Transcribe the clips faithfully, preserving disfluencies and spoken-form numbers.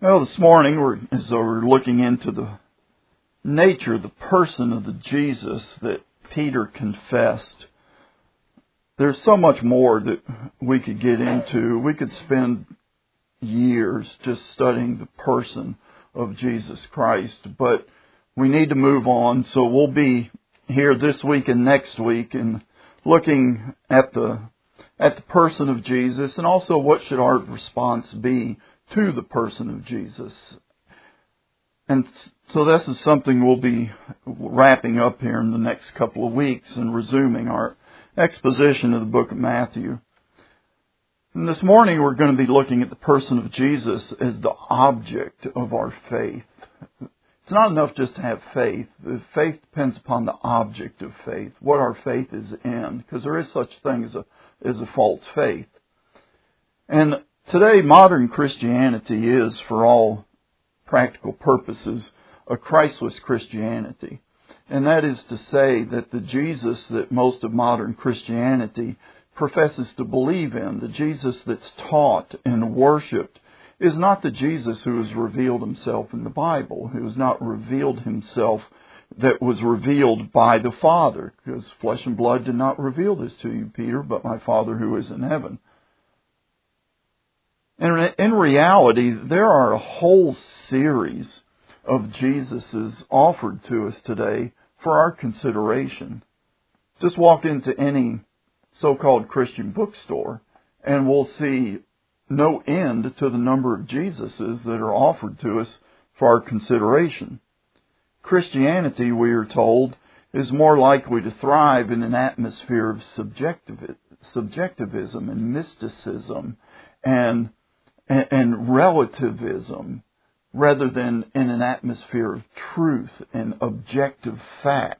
Well, this morning, we're, as we're looking into the nature, the person of the Jesus that Peter confessed, there's so much more that we could get into. We could spend years just studying the person of Jesus Christ, but we need to move on. So we'll be here this week and next week and looking at the at the person of Jesus, and also what should our response be to the person of Jesus. And so this is something we'll be wrapping up here in the next couple of weeks and resuming our exposition of the book of Matthew. And this morning we're going to be looking at the person of Jesus as the object of our faith. It's not enough just to have faith. Faith depends upon the object of faith, what our faith is in, because there is such thing as a, as a false faith. And today, modern Christianity is, for all practical purposes, a Christless Christianity. And that is to say that the Jesus that most of modern Christianity professes to believe in, the Jesus that's taught and worshipped, is not the Jesus who has revealed himself in the Bible, who has not revealed himself that was revealed by the Father, because flesh and blood did not reveal this to you, Peter, but my Father who is in heaven. And in reality, there are a whole series of Jesuses offered to us today for our consideration. Just walk into any so-called Christian bookstore and we'll see no end to the number of Jesuses that are offered to us for our consideration. Christianity, we are told, is more likely to thrive in an atmosphere of subjectiv- subjectivism and mysticism and and relativism, rather than in an atmosphere of truth and objective fact.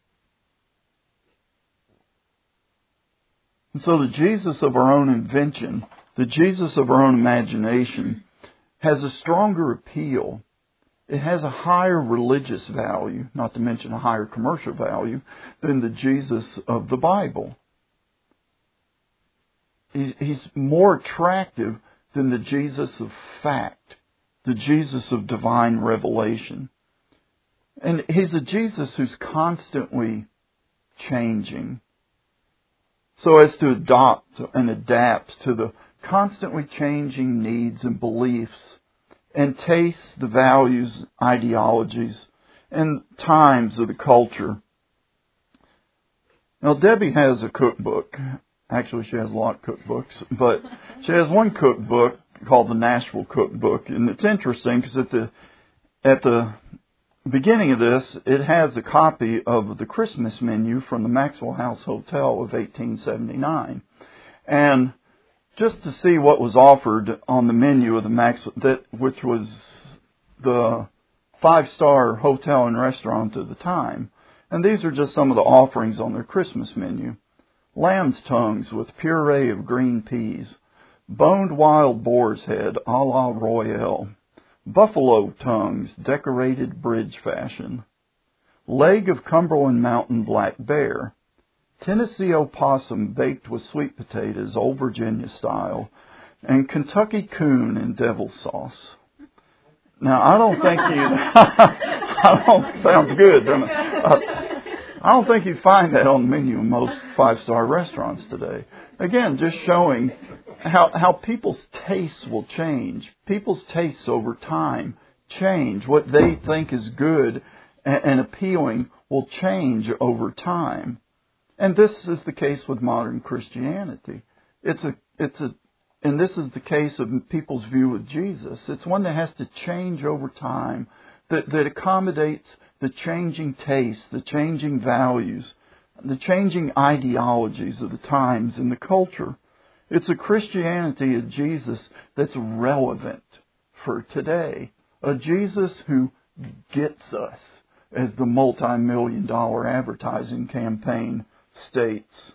And so the Jesus of our own invention, the Jesus of our own imagination, has a stronger appeal. It has a higher religious value, not to mention a higher commercial value, than the Jesus of the Bible. He's, he's more attractive than the Jesus of fact, the Jesus of divine revelation. And he's a Jesus who's constantly changing, so as to adopt and adapt to the constantly changing needs and beliefs and tastes, the values, ideologies, and times of the culture. Now, Debbie has a cookbook. Actually, she has a lot of cookbooks, but she has one cookbook called the Nashville Cookbook, and it's interesting because at the at the beginning of this, it has a copy of the Christmas menu from the Maxwell House Hotel of eighteen seventy-nine, and just to see what was offered on the menu of the Maxwell, that which was the five-star hotel and restaurant at the time, and these are just some of the offerings on their Christmas menu. Lamb's tongues with puree of green peas, boned wild boar's head a la royale, buffalo tongues decorated bridge fashion, leg of Cumberland Mountain black bear, Tennessee opossum baked with sweet potatoes, old Virginia style, and Kentucky coon in devil sauce. Now, I don't think you, I don't, sounds good, doesn't it? Uh, I don't think you'd find that on the menu in most five-star restaurants today. Again, just showing how how people's tastes will change. People's tastes over time change. What they think is good and, and appealing will change over time. And this is the case with modern Christianity. It's a it's a and this is the case of people's view of Jesus. It's one that has to change over time, that, that accommodates the changing tastes, the changing values, the changing ideologies of the times and the culture. It's a Christianity of Jesus that's relevant for today. A Jesus who gets us, as the multi-million dollar advertising campaign states.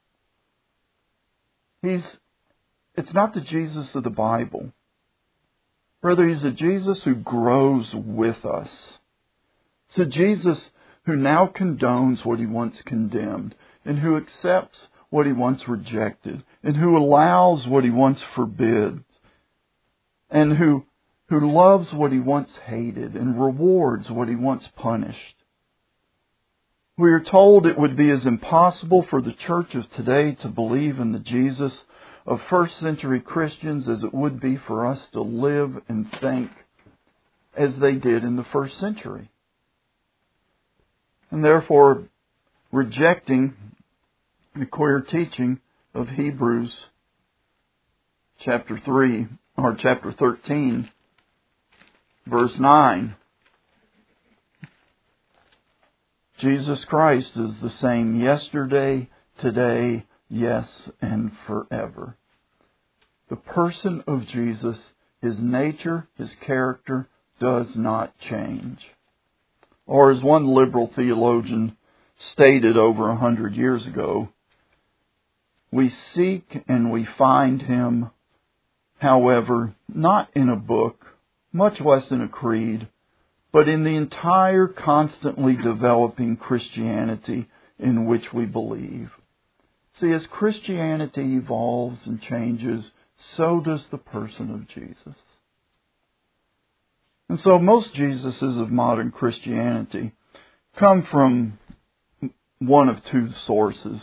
He's, it's not the Jesus of the Bible. Rather, he's a Jesus who grows with us. It's a Jesus who now condones what he once condemned, and who accepts what he once rejected, and who allows what he once forbids, and who who loves what He once hated and rewards what He once punished. We are told it would be as impossible for the church of today to believe in the Jesus of first century Christians as it would be for us to live and think as they did in the first century. And therefore, rejecting the clear teaching of Hebrews chapter three, or chapter thirteen, verse nine. Jesus Christ is the same yesterday, today, yes, and forever. The person of Jesus, His nature, His character, does not change. Or as one liberal theologian stated over a hundred years ago, we seek and we find Him, however, not in a book, much less in a creed, but in the entire constantly developing Christianity in which we believe. See, as Christianity evolves and changes, so does the person of Jesus. And so most Jesuses of modern Christianity come from one of two sources.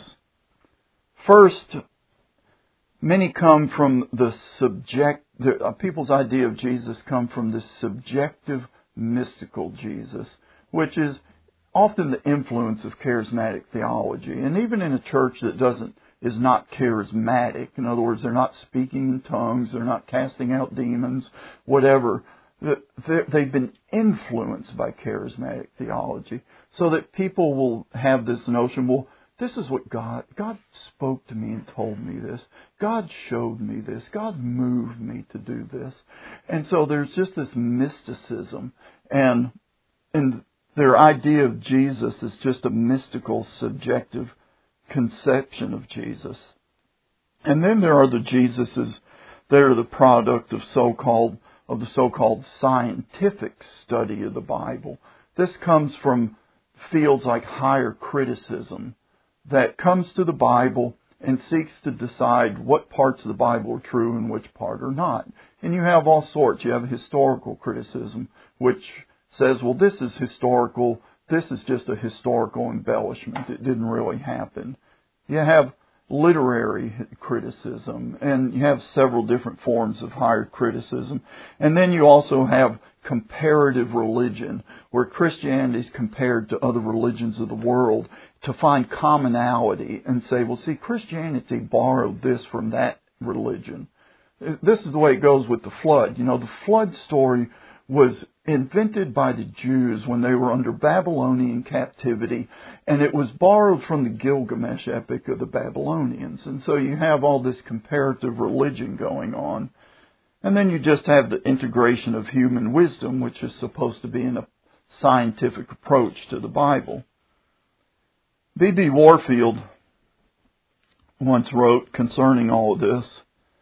First, many come from the subject, the, uh, people's idea of Jesus come from this subjective, mystical Jesus, which is often the influence of charismatic theology. And even in a church that doesn't, is not charismatic, in other words, they're not speaking in tongues, they're not casting out demons, whatever, they've been influenced by charismatic theology, so that people will have this notion, well, this is what God, God spoke to me and told me this. God showed me this. God moved me to do this. And so there's just this mysticism. And, and their idea of Jesus is just a mystical, subjective conception of Jesus. And then there are the Jesuses that are the product of so-called, of the so-called scientific study of the Bible. This comes from fields like higher criticism, that comes to the Bible and seeks to decide what parts of the Bible are true and which part are not. And you have all sorts. You have historical criticism, which says, well, this is historical, this is just a historical embellishment. It didn't really happen. You have literary criticism, and you have several different forms of higher criticism. And then you also have comparative religion, where Christianity is compared to other religions of the world to find commonality and say, well, see, Christianity borrowed this from that religion. This is the way it goes with the flood. You know, the flood story was invented by the Jews when they were under Babylonian captivity, and it was borrowed from the Gilgamesh epic of the Babylonians. And so you have all this comparative religion going on. And then you just have the integration of human wisdom, which is supposed to be in a scientific approach to the Bible. B B Warfield once wrote concerning all of this,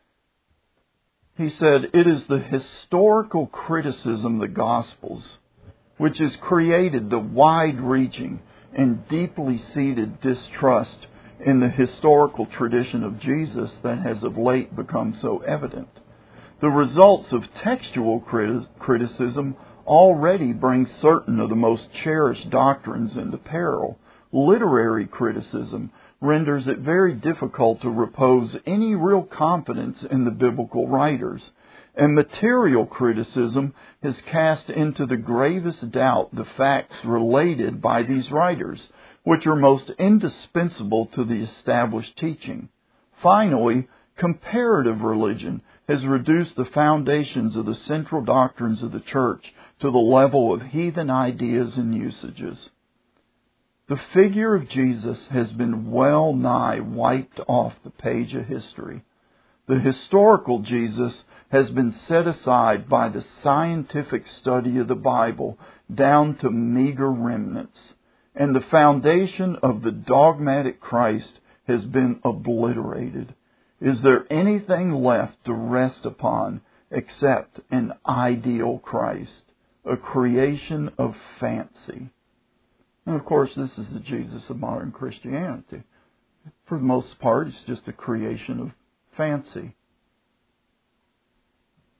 he said, "It is the historical criticism of the Gospels which has created the wide-reaching and deeply seated distrust in the historical tradition of Jesus that has of late become so evident. The results of textual criti- criticism already bring certain of the most cherished doctrines into peril. Literary criticism renders it very difficult to repose any real confidence in the biblical writers. And material criticism has cast into the gravest doubt the facts related by these writers, which are most indispensable to the established teaching. Finally, comparative religion has reduced the foundations of the central doctrines of the church to the level of heathen ideas and usages. The figure of Jesus has been well nigh wiped off the page of history. The historical Jesus has been set aside by the scientific study of the Bible down to meager remnants, and the foundation of the dogmatic Christ has been obliterated. Is there anything left to rest upon except an ideal Christ, a creation of fancy?" And of course, this is the Jesus of modern Christianity. For the most part, it's just a creation of fancy.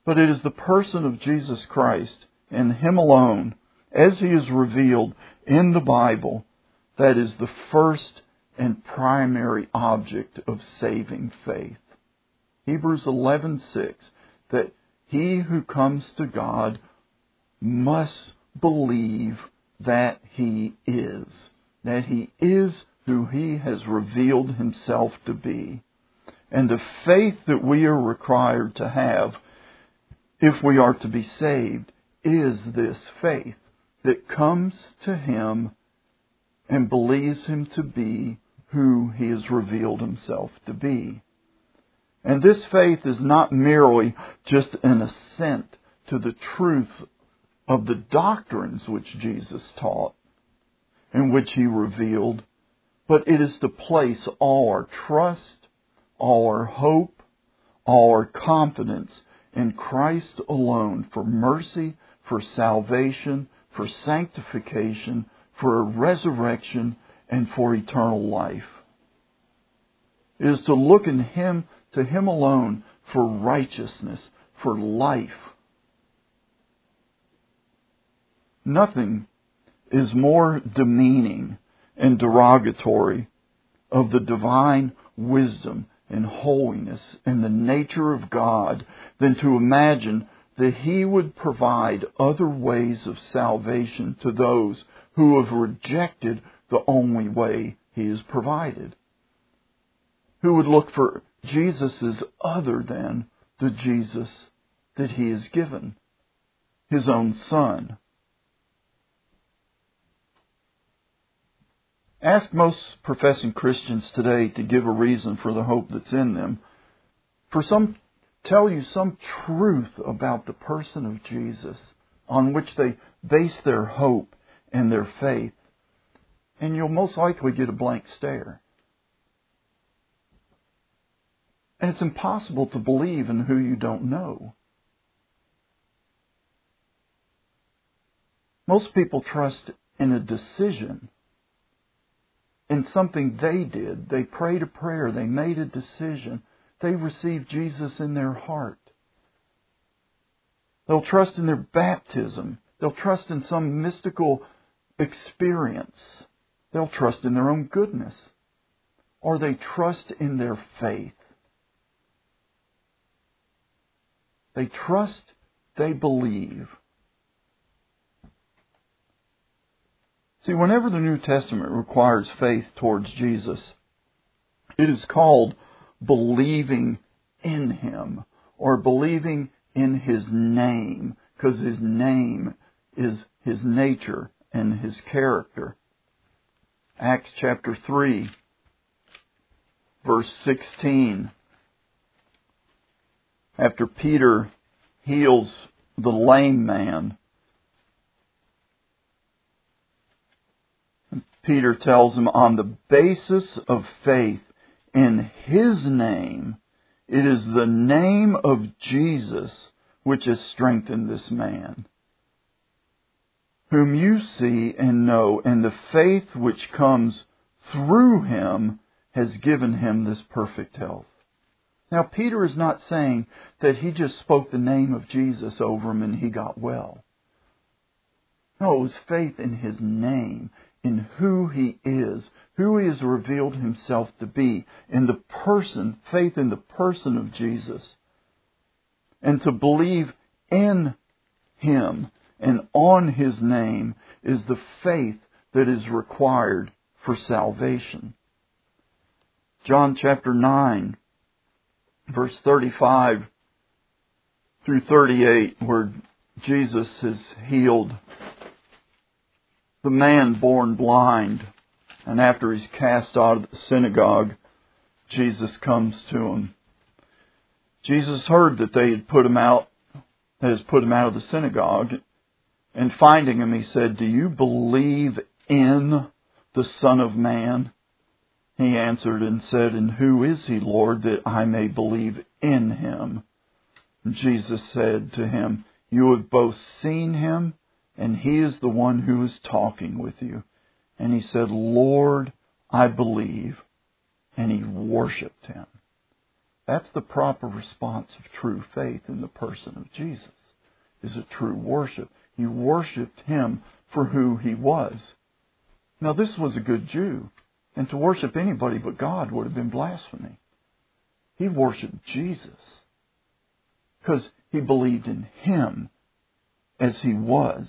But it is the person of Jesus Christ and Him alone, as He is revealed in the Bible, that is the first and primary object of saving faith. Hebrews eleven six, that he who comes to God must believe that He is, that He is who He has revealed Himself to be. And the faith that we are required to have, if we are to be saved, is this faith that comes to Him and believes Him to be who He has revealed Himself to be. And this faith is not merely just an assent to the truth of the doctrines which Jesus taught and which He revealed, but it is to place all our trust, all our hope, all our confidence in Christ alone for mercy, for salvation, for sanctification, for a resurrection, and for eternal life. It is to look in Him, to Him alone, for righteousness, for life. Nothing is more demeaning and derogatory of the divine wisdom and holiness and the nature of God than to imagine that He would provide other ways of salvation to those who have rejected the only way He has provided, who would look for Jesus's other than the Jesus that He has given, His own Son. Ask most professing Christians today to give a reason for the hope that's in them. For some, tell you some truth about the person of Jesus on which they base their hope and their faith, and you'll most likely get a blank stare. And it's impossible to believe in who you don't know. Most people trust in a decision, in something they did. They prayed a prayer. They made a decision. They received Jesus in their heart. They'll trust in their baptism. They'll trust in some mystical experience. They'll trust in their own goodness. Or they trust in their faith. They trust, they believe. See, whenever the New Testament requires faith towards Jesus, it is called believing in Him or believing in His name, because His name is His nature and His character. Acts chapter three, verse sixteen. After Peter heals the lame man, Peter tells him, on the basis of faith in His name, it is the name of Jesus which has strengthened this man, whom you see and know, and the faith which comes through Him has given him this perfect health. Now, Peter is not saying that he just spoke the name of Jesus over him and he got well. No, it was faith in His name, in who He is, who He has revealed Himself to be, in the person, faith in the person of Jesus. And to believe in Him and on His name is the faith that is required for salvation. John chapter nine, verse thirty-five through thirty-eight, where Jesus has healed the man born blind, and after he's cast out of the synagogue, Jesus comes to him. Jesus heard that they had put him out, has put him out of the synagogue, and finding him, He said, "Do you believe in the Son of Man?" He answered and said, "And who is He, Lord, that I may believe in Him?" And Jesus said to him, "You have both seen Him, and He is the one who is talking with you." And he said, "Lord, I believe." And he worshipped Him. That's the proper response of true faith in the person of Jesus, is a true worship. He worshipped Him for who He was. Now, this was a good Jew, and to worship anybody but God would have been blasphemy. He worshipped Jesus because he believed in Him as He was.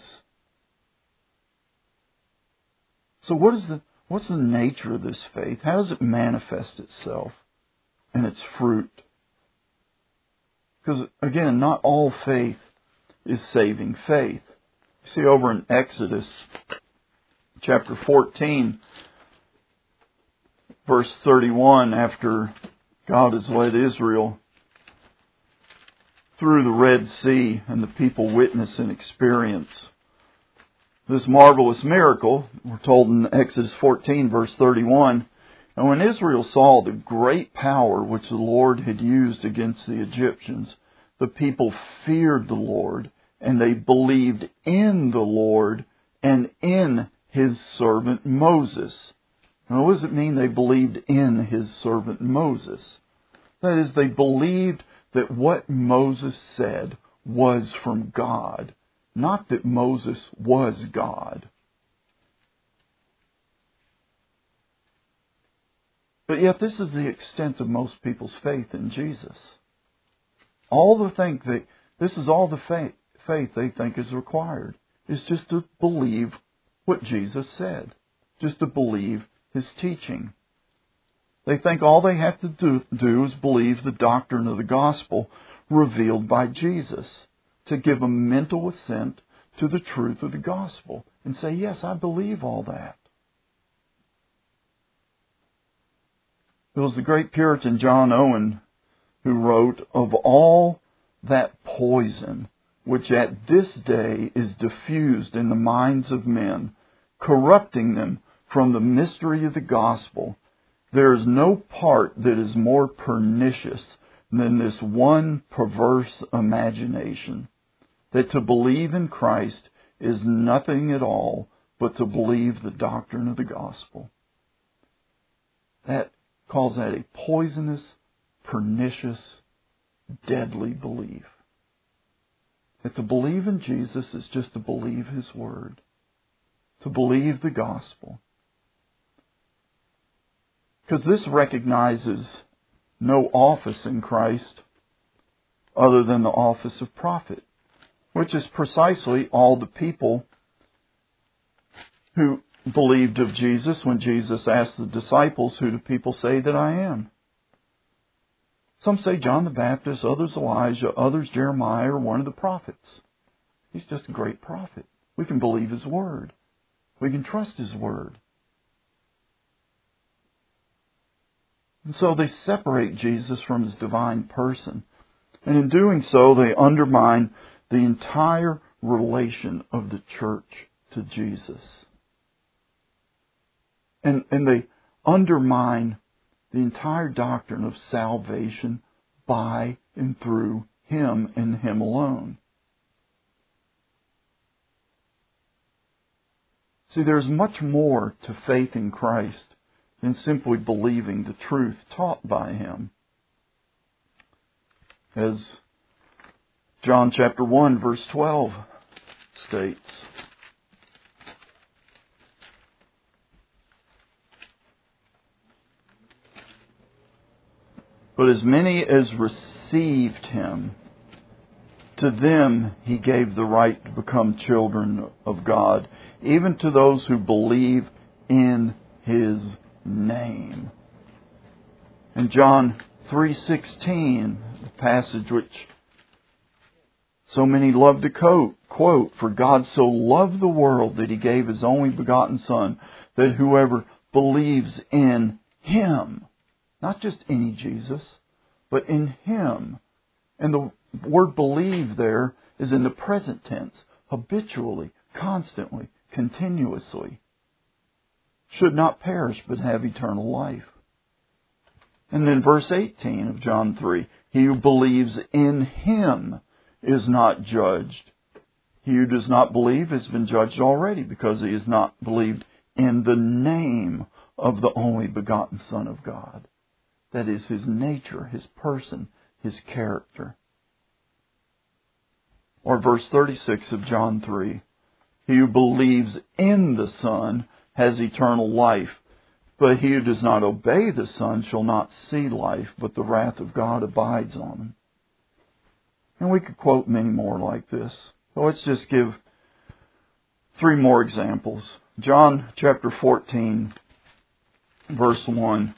So what is the what's the nature of this faith? How does it manifest itself and its fruit? Because, again, not all faith is saving faith. You see over in Exodus chapter fourteen, verse thirty-one, after God has led Israel through the Red Sea and the people witness and experience this marvelous miracle, we're told in Exodus fourteen, verse thirty-one, and when Israel saw the great power which the Lord had used against the Egyptians, the people feared the Lord, and they believed in the Lord and in His servant Moses. Now, what does it mean they believed in His servant Moses? That is, they believed that what Moses said was from God, not that Moses was God. But yet this is the extent of most people's faith in Jesus. All the think they, this is all the faith, faith they think is required, is just to believe what Jesus said, just to believe His teaching. They think all they have to do, do is believe the doctrine of the gospel revealed by Jesus, to give a mental assent to the truth of the gospel and say, yes, I believe all that. It was the great Puritan John Owen who wrote, of all that poison which at this day is diffused in the minds of men, corrupting them from the mystery of the gospel, there is no part that is more pernicious than this one perverse imagination, that to believe in Christ is nothing at all but to believe the doctrine of the gospel. That calls that a poisonous, pernicious, deadly belief. That to believe in Jesus is just to believe His word, to believe the gospel. Because this recognizes no office in Christ other than the office of prophet, which is precisely all the people who believed of Jesus when Jesus asked the disciples, who do people say that I am? Some say John the Baptist, others Elijah, others Jeremiah, or one of the prophets. He's just a great prophet. We can believe His word. We can trust His word. And so they separate Jesus from His divine person. And in doing so, they undermine the entire relation of the church to Jesus. And, and they undermine the entire doctrine of salvation by and through Him and Him alone. See, there's much more to faith in Christ than simply believing the truth taught by Him. As John chapter one, verse twelve states, but as many as received Him, to them He gave the right to become children of God, even to those who believe in His name. And John three sixteen, the passage which so many love to quote, quote, for God so loved the world that He gave His only begotten Son, that whoever believes in Him, not just any Jesus, but in Him. And the word believe there is in the present tense, habitually, constantly, continuously. Should not perish, but have eternal life. And then verse eighteen of John three, he who believes in Him is not judged. He who does not believe has been judged already, because he has not believed in the name of the only begotten Son of God. That is His nature, His person, His character. Or verse thirty-six of John three. He who believes in the Son has eternal life, but he who does not obey the Son shall not see life, but the wrath of God abides on him. And we could quote many more like this. So let's just give three more examples. John chapter fourteen, verse one.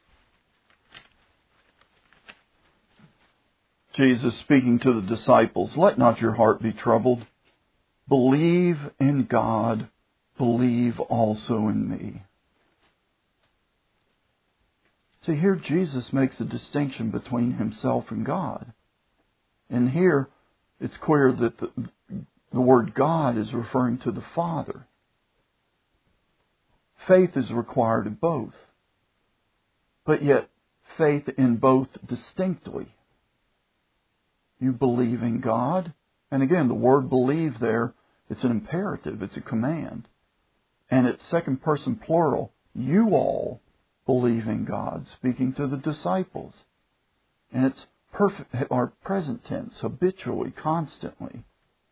Jesus speaking to the disciples, "Let not your heart be troubled. Believe in God, believe also in me." See, here Jesus makes a distinction between Himself and God. And here it's clear that the, the word God is referring to the Father. Faith is required of both, but yet faith in both distinctly. You believe in God, and again, the word believe there, it's an imperative, it's a command. And it's second person plural. You all believe in God, speaking to the disciples. And it's perfect, or present tense, habitually, constantly.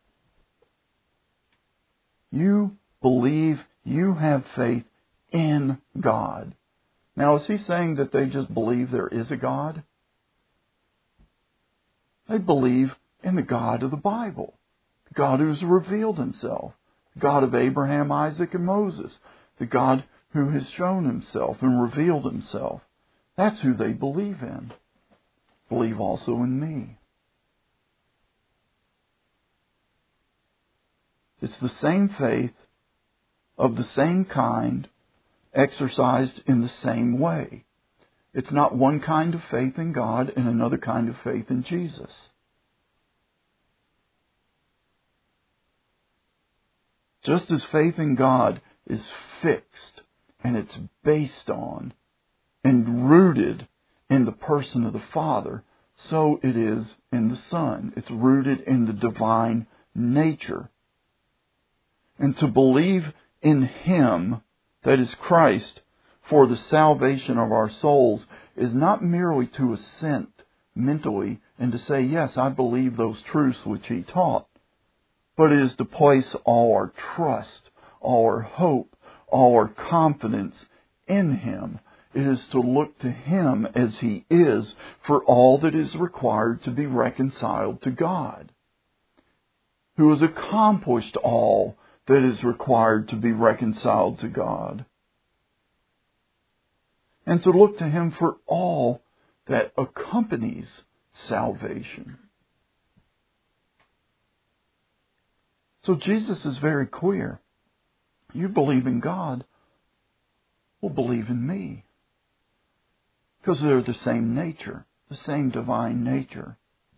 You believe, you have faith in God. Now, is He saying that they just believe there is a God? They believe in the God of the Bible, the God who's revealed Himself, the God of Abraham, Isaac, and Moses, the God who has shown Himself and revealed Himself. That's who they believe in. Believe also in me. It's the same faith of the same kind, exercised in the same way. It's not one kind of faith in God and another kind of faith in Jesus. Just as faith in God is fixed and it's based on and rooted in the person of the Father, so it is in the Son. It's rooted in the divine nature. And to believe in Him, that is Christ, for the salvation of our souls is not merely to assent mentally and to say, yes, I believe those truths which He taught, but it is to place all our trust, all our hope, all our confidence in Him. It is to look to Him as He is for all that is required to be reconciled to God, who has accomplished all that is required to be reconciled to God. And to look to Him for all that accompanies salvation. So Jesus is very clear. You believe in God, well, believe in me. Because they're the same nature, the same divine nature.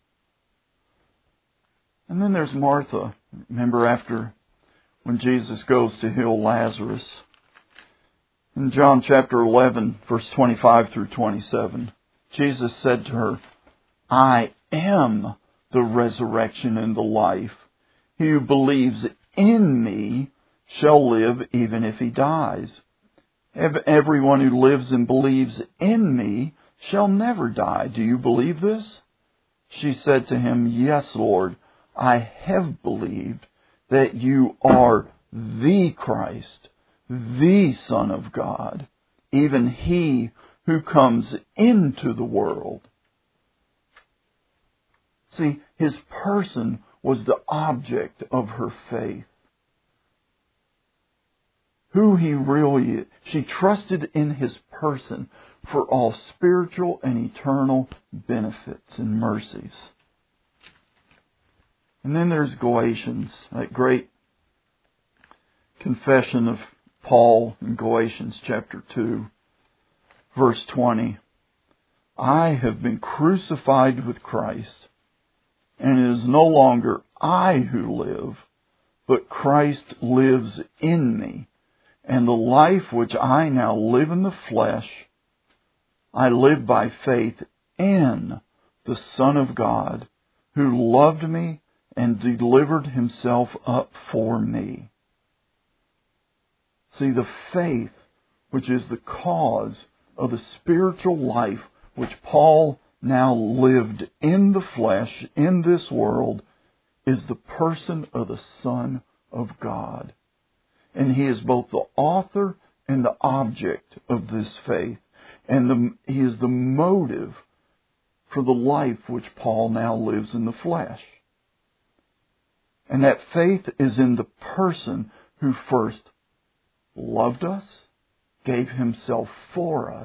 And then there's Martha. Remember after when Jesus goes to heal Lazarus. In John chapter eleven, verse twenty-five through twenty-seven, Jesus said to her, I am the resurrection and the life. He who believes in me shall live even if he dies. Everyone who lives and believes in me shall never die. Do you believe this? She said to him, Yes, Lord, I have believed that you are the Christ, the Son of God, even He who comes into the world. See, His person was the object of her faith. Who He really is. She trusted in His person for all spiritual and eternal benefits and mercies. And then there's Galatians, that great confession of Paul in Galatians chapter two, verse twenty. I have been crucified with Christ, and it is no longer I who live, but Christ lives in me. And the life which I now live in the flesh, I live by faith in the Son of God, who loved me and delivered Himself up for me. See, the faith which is the cause of the spiritual life which Paul now lived in the flesh, in this world, is the person of the Son of God. And He is both the author and the object of this faith. And the, He is the motive for the life which Paul now lives in the flesh. And that faith is in the person who first loved us, gave Himself for us,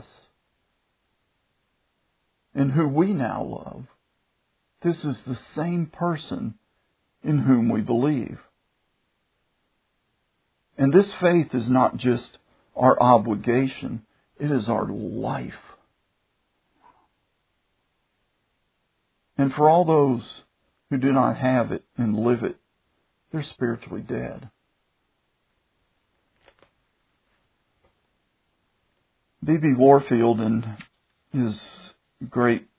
and who we now love. This is the same person in whom we believe. And this faith is not just our obligation, it is our life. And for all those who do not have it and live it, they're spiritually dead. B B Warfield, in his great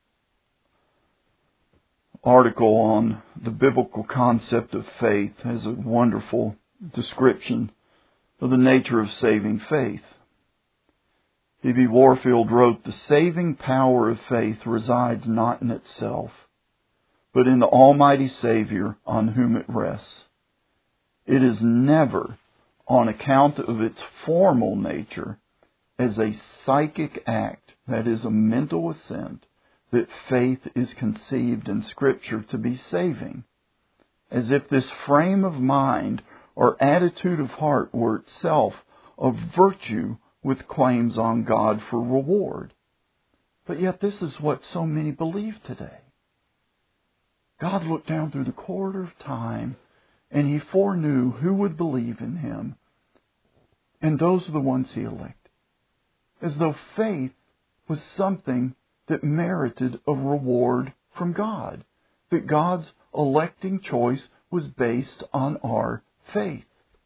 article on the biblical concept of faith, has a wonderful description of the nature of saving faith. B B Warfield wrote, "The saving power of faith resides not in itself, but in the Almighty Savior on whom it rests. It is never, on account of its formal nature, as a psychic act, that is, a mental assent, that faith is conceived in Scripture to be saving, as if this frame of mind or attitude of heart were itself a virtue with claims on God for reward. But yet this is what so many believe today. God looked down through the corridor of time, and He foreknew who would believe in Him, and those are the ones He elected. As though faith was something that merited a reward from God, that God's electing choice was based on our faith.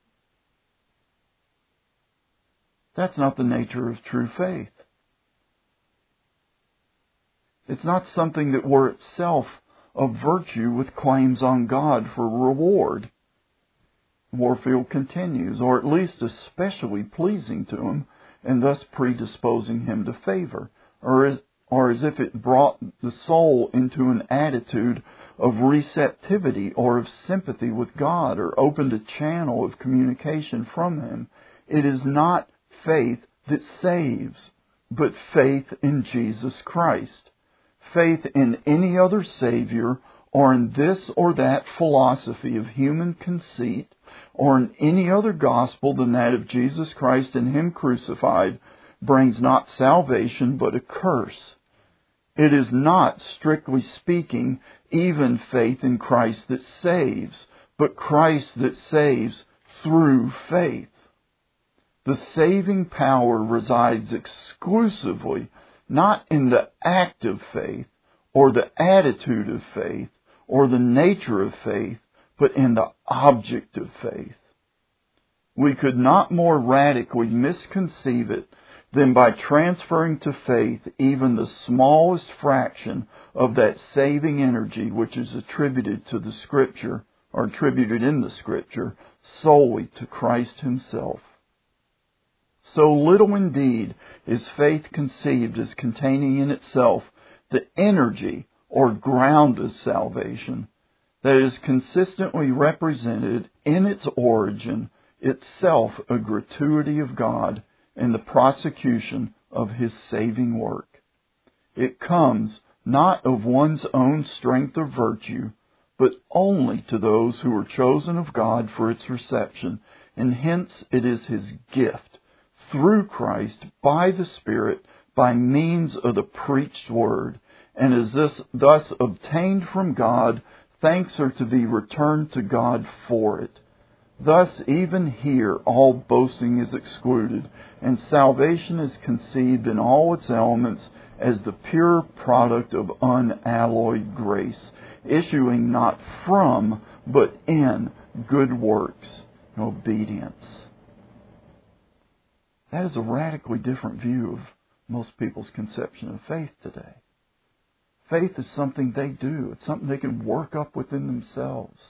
That's not the nature of true faith. It's not something that were itself a virtue with claims on God for reward. Warfield continues, or at least especially pleasing to Him, and thus predisposing him to favor, or as, or as if it brought the soul into an attitude of receptivity or of sympathy with God, or opened a channel of communication from Him. It is not faith that saves, but faith in Jesus Christ. Faith in any other Savior, or in this or that philosophy of human conceit, or in any other gospel than that of Jesus Christ and Him crucified, brings not salvation but a curse. It is not, strictly speaking, even faith in Christ that saves, but Christ that saves through faith. The saving power resides exclusively not in the act of faith, or the attitude of faith, or the nature of faith, but in the object of faith. We could not more radically misconceive it than by transferring to faith even the smallest fraction of that saving energy which is attributed to the Scripture, or attributed in the Scripture, solely to Christ Himself. So little indeed is faith conceived as containing in itself the energy or ground of salvation that is consistently represented in its origin, itself a gratuity of God in the prosecution of His saving work. It comes not of one's own strength or virtue, but only to those who are chosen of God for its reception, and hence it is His gift, through Christ, by the Spirit, by means of the preached word, and is this thus obtained from God, thanks are to be returned to God for it. Thus, even here, all boasting is excluded, and salvation is conceived in all its elements as the pure product of unalloyed grace, issuing not from, but in good works and obedience. That is a radically different view of most people's conception of faith today. Faith is something they do. It's something they can work up within themselves.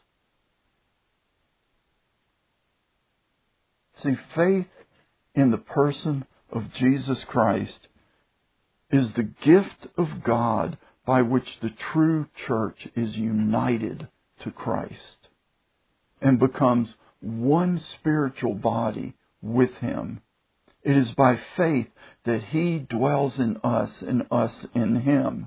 See, faith in the person of Jesus Christ is the gift of God by which the true church is united to Christ and becomes one spiritual body with Him. It is by faith that He dwells in us and us in Him.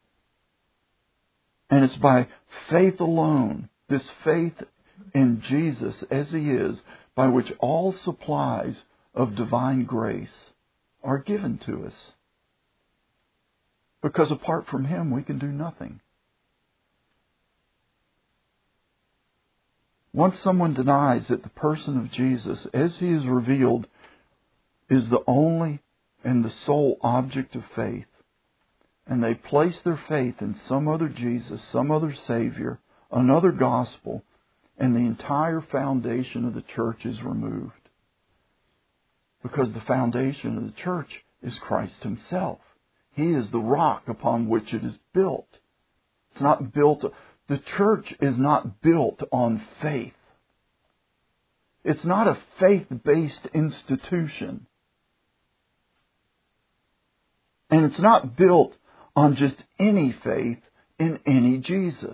And it's by faith alone, this faith in Jesus as He is, by which all supplies of divine grace are given to us. Because apart from Him, we can do nothing. Once someone denies that the person of Jesus, as He is revealed, is the only and the sole object of faith, and they place their faith in some other Jesus, some other Savior, another gospel, and the entire foundation of the church is removed. Because the foundation of the church is Christ Himself. He is the rock upon which it is built. It's not built, the church is not built on faith. It's not a faith-based institution. And it's not built on just any faith in any Jesus.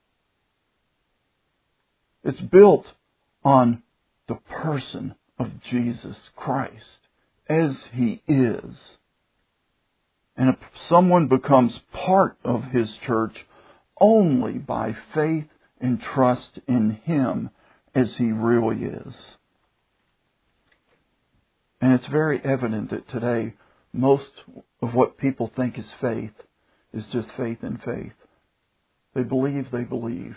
It's built on the person of Jesus Christ as He is. And if someone becomes part of His church only by faith and trust in Him as He really is. And it's very evident that today most of what people think is faith is just faith in faith. They believe they believe.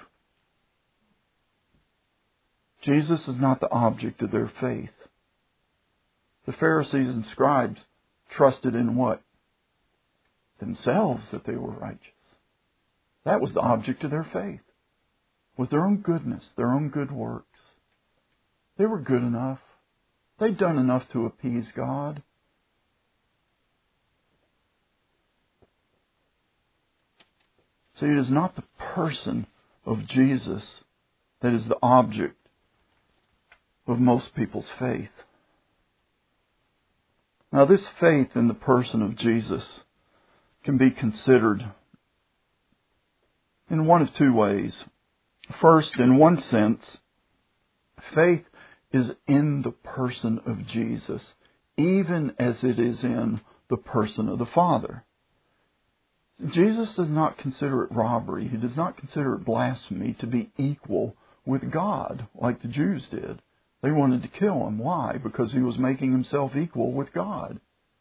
Jesus is not the object of their faith. The Pharisees and scribes trusted in what? Themselves, that they were righteous. That was the object of their faith. Was their own goodness, their own good works. They were good enough. They'd done enough to appease God. See, it is not the person of Jesus that is the object of most people's faith. Now, this faith in the person of Jesus can be considered in one of two ways. First, in one sense, faith is in the person of Jesus, even as it is in the person of the Father. Jesus does not consider it robbery. He does not consider it blasphemy to be equal with God, like the Jews did. They wanted to kill Him. Why? Because He was making Himself equal with God.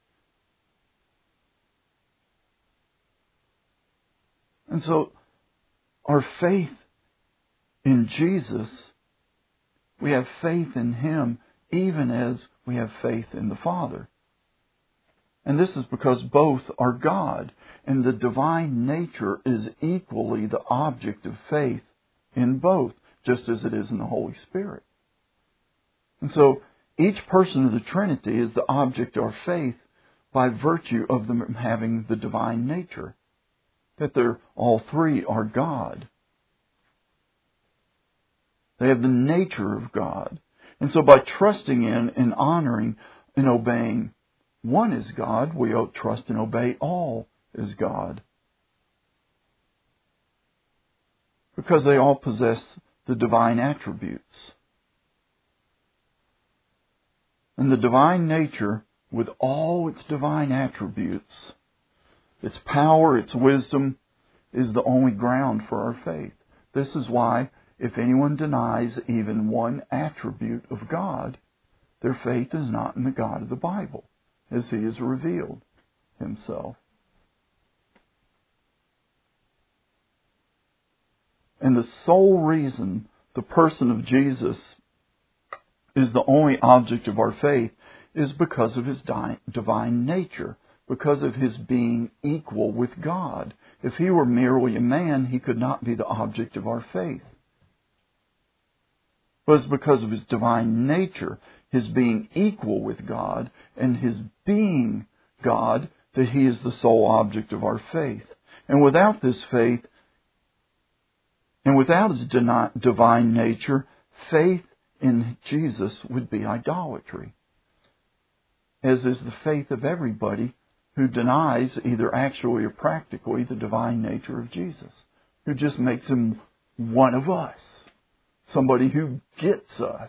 And so, our faith in Jesus, we have faith in Him even as we have faith in the Father. And this is because both are God, and the divine nature is equally the object of faith in both, just as it is in the Holy Spirit. And so, each person of the Trinity is the object of our faith by virtue of them having the divine nature. That they're, all three are God. They have the nature of God. And so by trusting in and honoring and obeying one is God, we ought to trust and obey all is God. Because they all possess the divine attributes. And the divine nature, with all its divine attributes, its power, its wisdom, is the only ground for our faith. This is why, if anyone denies even one attribute of God, their faith is not in the God of the Bible, as He has revealed Himself. And the sole reason the person of Jesus is the only object of our faith is because of His di- divine nature, because of His being equal with God. If He were merely a man, He could not be the object of our faith. But it's because of His divine nature, His being equal with God, and His being God, that He is the sole object of our faith. And without this faith, and without His divine nature, faith in Jesus would be idolatry, as is the faith of everybody who denies either actually or practically the divine nature of Jesus, who just makes him one of us, somebody who gets us.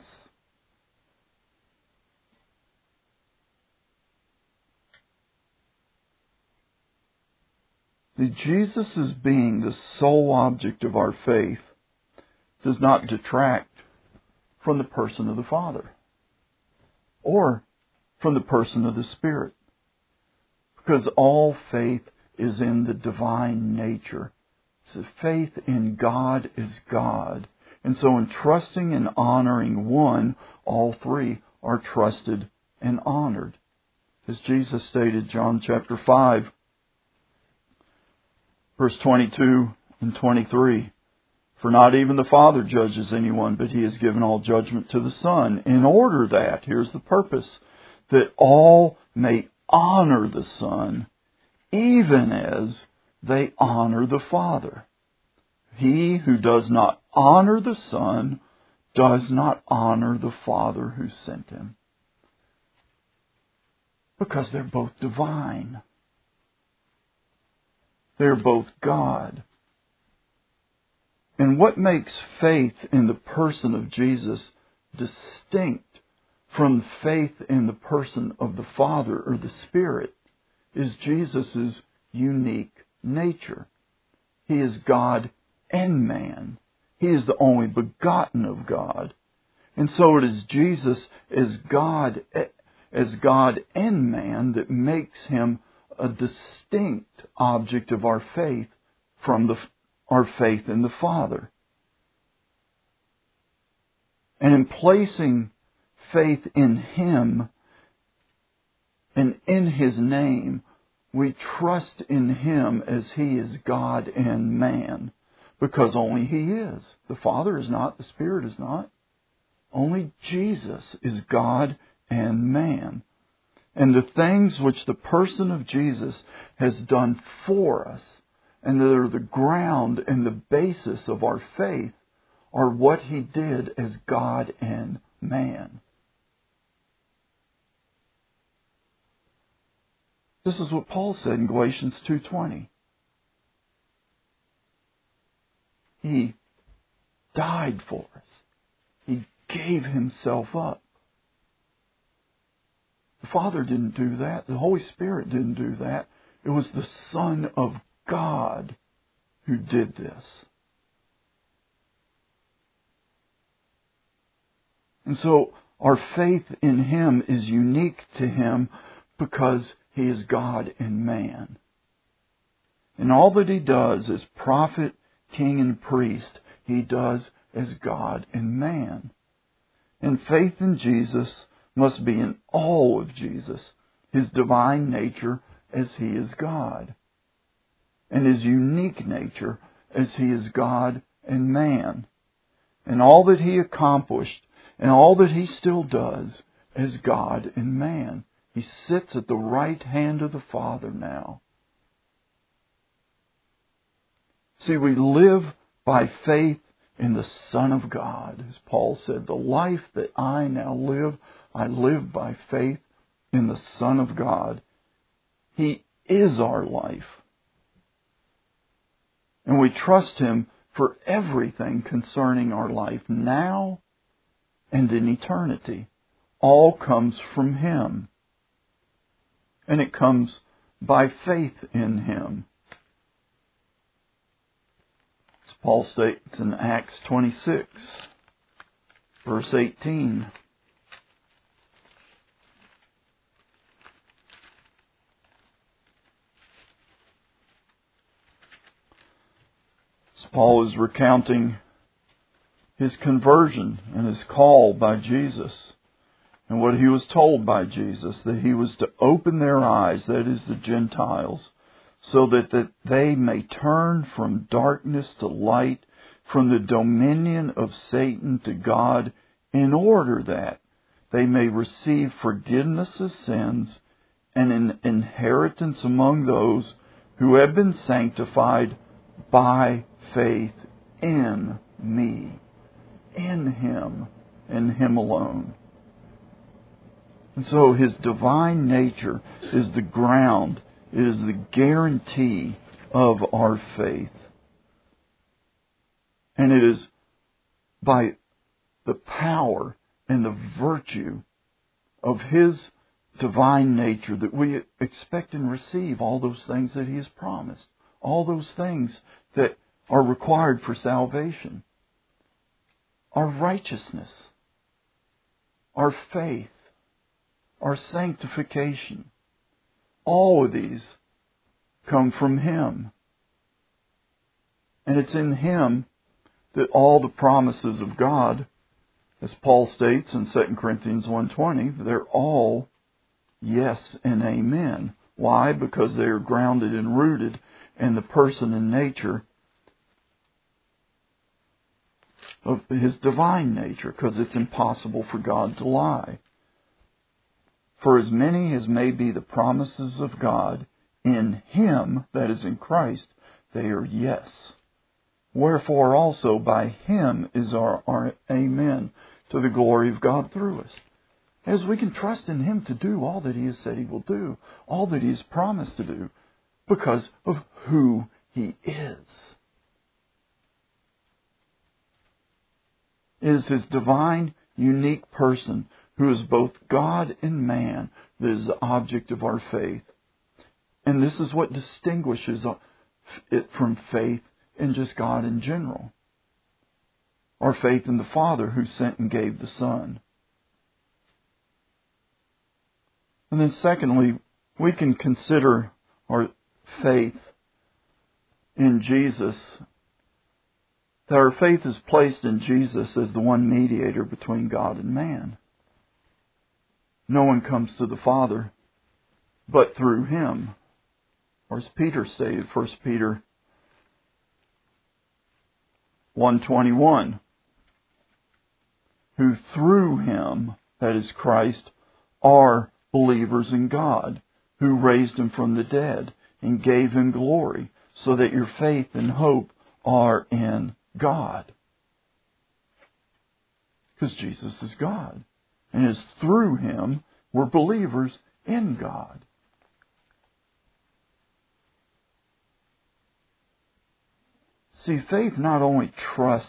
See, Jesus' being the sole object of our faith does not detract from the person of the Father or from the person of the Spirit, because all faith is in the divine nature. So faith in God is God. And so in trusting and honoring one, all three are trusted and honored. As Jesus stated, John chapter five, verse twenty-two and twenty-three, "For not even the Father judges anyone, but He has given all judgment to the Son, in order that," here's the purpose, "that all may honor the Son, even as they honor the Father. He who does not honor the Son does not honor the Father who sent Him." Because they're both divine. They're both God. And what makes faith in the person of Jesus distinct from faith in the person of the Father or the Spirit is Jesus' unique nature. He is God and man. He is the only begotten of God. And so it is Jesus as God, as God and man that makes Him a distinct object of our faith from the, our faith in the Father. And in placing faith in Him and in His name, we trust in Him as He is God and man, because only He is. The Father is not, the Spirit is not. Only Jesus is God and man. And the things which the person of Jesus has done for us, and that are the ground and the basis of our faith, are what He did as God and man. This is what Paul said in Galatians two twenty. He died for us. He gave Himself up. The Father didn't do that. The Holy Spirit didn't do that. It was the Son of God who did this. And so our faith in Him is unique to Him because He is God and man. And all that He does as prophet, king, and priest, He does as God and man. And faith in Jesus must be in all of Jesus, His divine nature as He is God, and His unique nature as He is God and man, and all that He accomplished and all that He still does as God and man. He sits at the right hand of the Father now. See, we live by faith in the Son of God. As Paul said, the life that I now live, I live by faith in the Son of God. He is our life. And we trust Him for everything concerning our life now and in eternity. All comes from Him. And it comes by faith in Him. As Paul states in Acts twenty-six, verse eighteen. As Paul is recounting his conversion and his call by Jesus, and what he was told by Jesus, that he was to open their eyes, that is the Gentiles, so that, that they may turn from darkness to light, from the dominion of Satan to God, in order that they may receive forgiveness of sins and an inheritance among those who have been sanctified by faith in me, in Him, and Him alone. And so His divine nature is the ground It is the guarantee of our faith. And it is by the power and the virtue of His divine nature that we expect and receive all those things that He has promised. All those things that are required for salvation. Our righteousness, our faith, our sanctification. All of these come from Him. And it's in Him that all the promises of God, as Paul states in Second Corinthians one twenty, they're all yes and amen. Why? Because they are grounded and rooted in the person and nature of His divine nature, because it's impossible for God to lie. For as many as may be the promises of God in Him, that is in Christ, they are yes. Wherefore also by Him is our, our amen, to the glory of God through us. As we can trust in Him to do all that He has said He will do, all that He has promised to do, because of who He is. It is His divine, unique person, who is both God and man, that is the object of our faith. And this is what distinguishes it from faith in just God in general. Our faith in the Father who sent and gave the Son. And then secondly, we can consider our faith in Jesus, that our faith is placed in Jesus as the one mediator between God and man. No one comes to the Father but through Him. Or as Peter stated, First Peter one twenty-one, who through Him, that is Christ, are believers in God, who raised Him from the dead and gave Him glory, so that your faith and hope are in God. Because Jesus is God. And it's through Him we're believers in God. See, faith not only trusts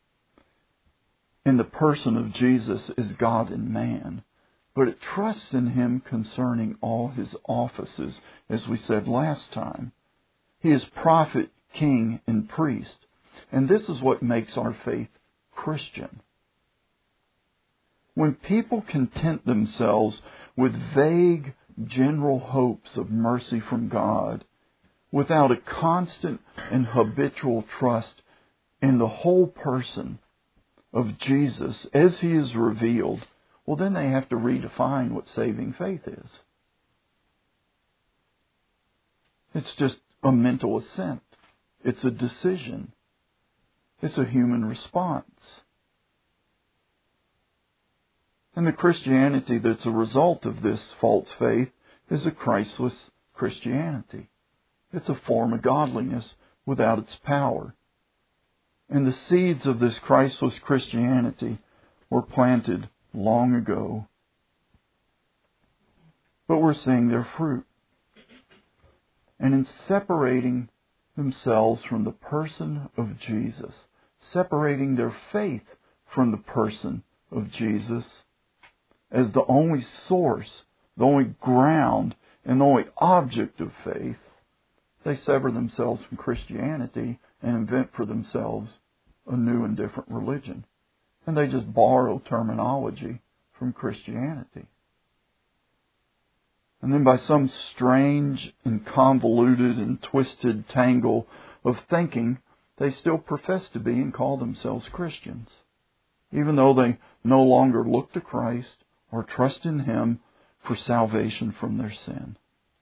in the person of Jesus as God and man, but it trusts in Him concerning all His offices, as we said last time. He is prophet, king, and priest. And this is what makes our faith Christian. When people content themselves with vague, general hopes of mercy from God, without a constant and habitual trust in the whole person of Jesus as He is revealed, well, then they have to redefine what saving faith is. It's just a mental assent. It's a decision. It's a human response. And the Christianity that's a result of this false faith is a Christless Christianity. It's a form of godliness without its power. And the seeds of this Christless Christianity were planted long ago. But we're seeing their fruit. And in separating themselves from the person of Jesus, separating their faith from the person of Jesus as the only source, the only ground, and the only object of faith, they sever themselves from Christianity and invent for themselves a new and different religion. And they just borrow terminology from Christianity. And then by some strange and convoluted and twisted tangle of thinking, they still profess to be and call themselves Christians, even though they no longer look to Christ or trust in Him for salvation from their sin.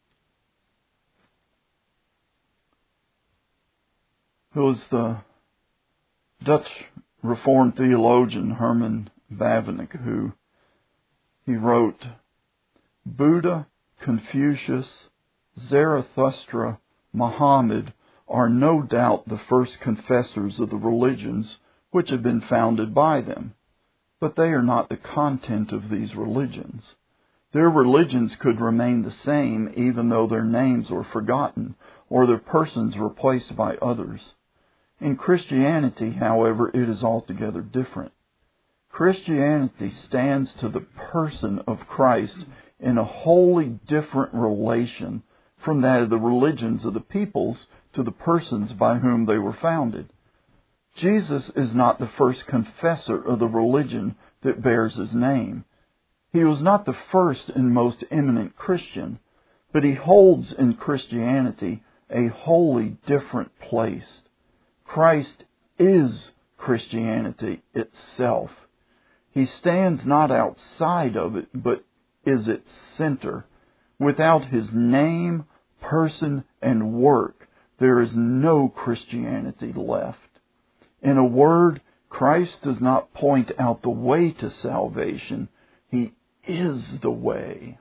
It was the Dutch Reformed theologian Herman Bavinck who he wrote, Buddha, Confucius, Zarathustra, Muhammad are no doubt the first confessors of the religions which have been founded by them, but they are not the content of these religions. Their religions could remain the same even though their names were forgotten or their persons replaced by others. In Christianity, however, it is altogether different. Christianity stands to the person of Christ in a wholly different relation from that of the religions of the peoples to the persons by whom they were founded. Jesus is not the first confessor of the religion that bears his name. He was not the first and most eminent Christian, but he holds in Christianity a wholly different place. Christ is Christianity itself. He stands not outside of it, but is its center. Without his name, person, and work, there is no Christianity left. In a word, Christ does not point out the way to salvation. He is the way.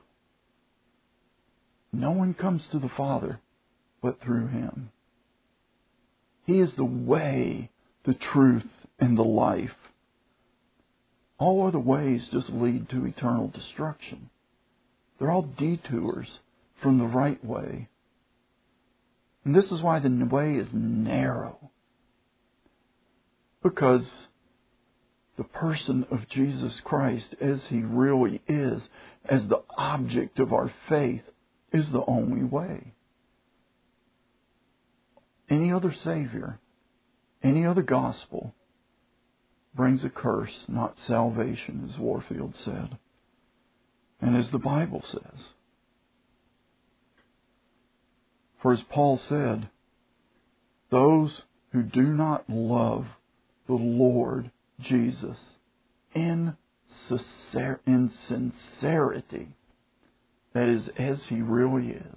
No one comes to the Father but through him. He is the way, the truth, and the life. All other ways just lead to eternal destruction. They're all detours from the right way. And this is why the way is narrow. Because the person of Jesus Christ, as he really is, as the object of our faith, is the only way. Any other Savior, any other gospel, brings a curse, not salvation, as Warfield said, and as the Bible says. For as Paul said, those who do not love the Lord Jesus in sincerity, that is, as he really is,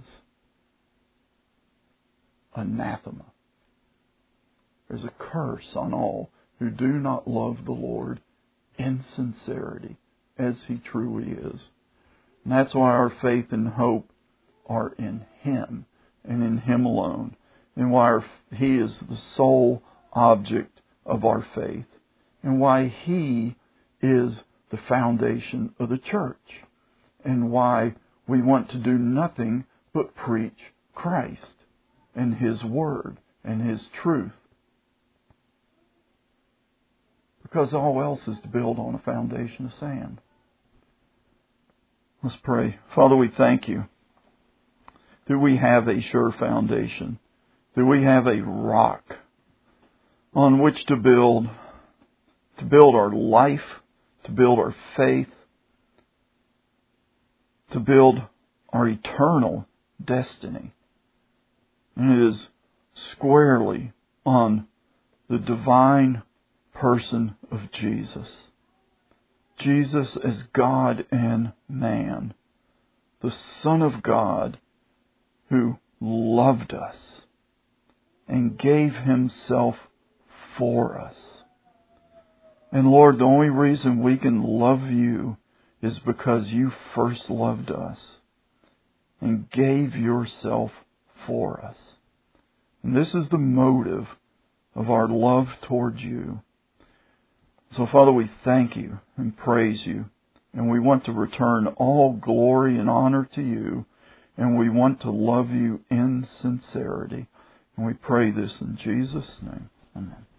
anathema. There's a curse on all who do not love the Lord in sincerity, as he truly is. And that's why our faith and hope are in him and in him alone, and why our, he is the sole object of our faith, and why he is the foundation of the church, and why we want to do nothing but preach Christ and his word and his truth. Because all else is to build on a foundation of sand. Let's pray. Father, we thank you that we have a sure foundation, that we have a rock on which to build, to build our life, to build our faith, to build our eternal destiny. And it is squarely on the divine person of Jesus. Jesus as God and man, the Son of God who loved us and gave himself for us. And Lord, the only reason we can love you is because you first loved us and gave yourself for us. And this is the motive of our love towards you. So, Father, we thank you and praise you. And we want to return all glory and honor to you. And we want to love you in sincerity. And we pray this in Jesus' name. Amen.